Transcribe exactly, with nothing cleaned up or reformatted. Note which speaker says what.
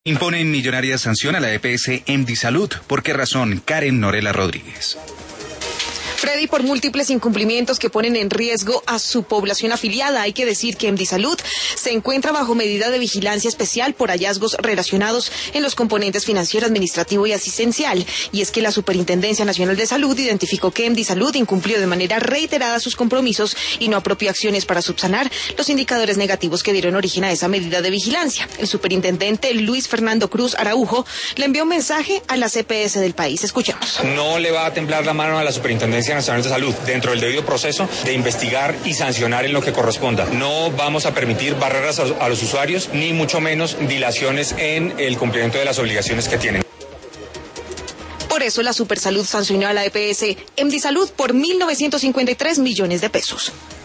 Speaker 1: Imponen millonaria sanción a la E P S Emdisalud. ¿Por qué razón? Karen Norela Rodríguez.
Speaker 2: Freddy, por múltiples incumplimientos que ponen en riesgo a su población afiliada. Hay que decir que Emdisalud se encuentra bajo medida de vigilancia especial por hallazgos relacionados en los componentes financiero, administrativo y asistencial. Y es que la Superintendencia Nacional de Salud identificó que Emdisalud incumplió de manera reiterada sus compromisos y no apropió acciones para subsanar los indicadores negativos que dieron origen a esa medida de vigilancia. El superintendente Luis Fernando Cruz Araujo le envió un mensaje a las E P S del país. Escuchemos.
Speaker 3: No le va a temblar la mano a la Superintendencia Nacional de Salud dentro del debido proceso de investigar y sancionar en lo que corresponda. No vamos a permitir barreras a, a los usuarios, ni mucho menos dilaciones en el cumplimiento de las obligaciones que tienen.
Speaker 2: Por eso la Supersalud sancionó a la E P S Emdisalud por mil novecientos cincuenta y tres millones de pesos.